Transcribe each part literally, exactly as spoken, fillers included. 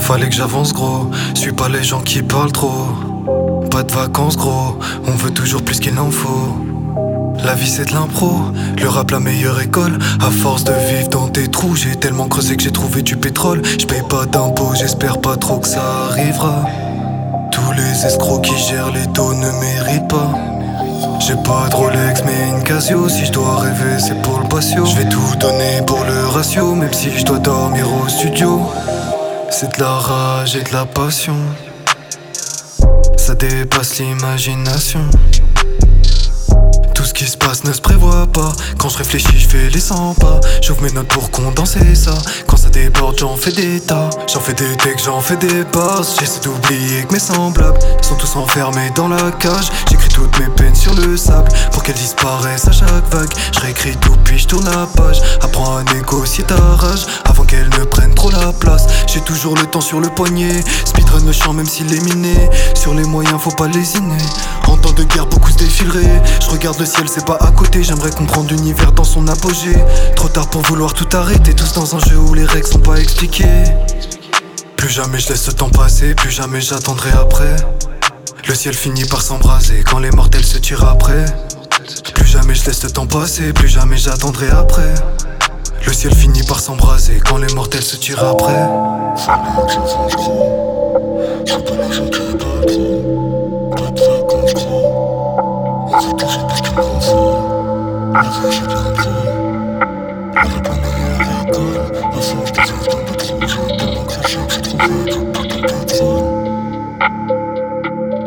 Fallait que j'avance gros, suis pas les gens qui parlent trop. Pas de vacances gros, on veut toujours plus qu'il n'en faut. La vie c'est de l'impro, le rap la meilleure école. À force de vivre dans des trous, j'ai tellement creusé que j'ai trouvé du pétrole. J'paye pas d'impôts, j'espère pas trop que ça arrivera. Tous les escrocs qui gèrent les taux ne méritent pas. J'ai pas de Rolex mais une Casio. Si je dois rêver c'est pour le patio. Je vais tout donner pour le ratio, même si je dois dormir au studio. C'est de la rage et de la passion, ça dépasse l'imagination. Tout ce qui se passe ne se prévoit pas. Quand je réfléchis je fais les cent pas. J'ouvre mes notes pour condenser ça. Quand ça déborde j'en fais des tas. J'en fais des textes, j'en fais des passes. J'essaie d'oublier que mes semblables sont tous enfermés dans la cage. J'écris toutes mes peines sur le sable pour qu'elles disparaissent à chaque vague. Je réécris tout puis je tourne la page. Apprends à négocier ta rage avant qu'elle ne prenne trop la place. J'ai toujours le temps sur le poignet. Speedrun le chant même s'il est miné. Sur les moyens faut pas lésiner. En temps de guerre beaucoup se défileraient. Je regarde le ciel c'est pas à côté. J'aimerais comprendre l'univers dans son apogée. Trop tard pour vouloir tout arrêter. Tous dans un jeu où les règles sont pas expliquées. Plus jamais je laisse le temps passer. Plus jamais j'attendrai après. Le ciel finit par s'embraser quand les mortels se tirent après. Plus jamais je laisse le temps passer. Plus jamais j'attendrai après. Le ciel finit par s'embraser quand les mortels se tirent après. Fallait que j'avance gros, j'ai pas l'argent qui est pas trop. Pas de vacances gros, on veut toujours plus qu'il n'en faut. La vie c'est de l'impro, le rap la meilleure école. À force de vivre dans des trous, j'ai tellement craché que j'ai trouvé du putain de pétrole.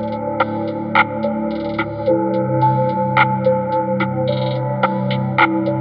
Thank you.